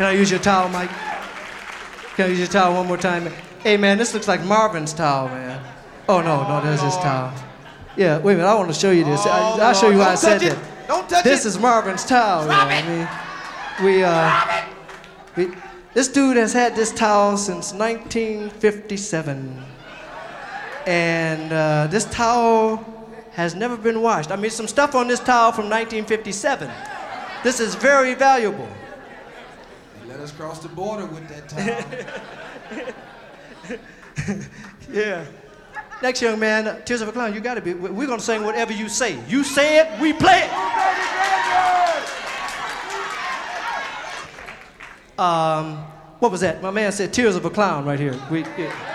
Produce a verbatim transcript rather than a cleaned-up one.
Can I use your towel, Mike? Can I use your towel one more time? Hey, man, this looks like Marvin's towel, man. Oh, no, no, there's his towel. Yeah, wait a minute, I want to show you this. Oh, I, I'll show you why I said it. that. Don't touch this it. is Marvin's towel. Drop you know it. what I mean? We, uh, we, this dude has had this towel since nineteen fifty-seven. And uh, this towel has never been washed. I mean, some stuff on this towel from nineteen fifty-seven. This is very valuable. They let us cross the border with that towel. Yeah. Next young man, uh, Tears of a Clown, you gotta be, we're gonna sing whatever you say. You say it, we play it. Um, what was that? My man said Tears of a Clown right here. We, yeah.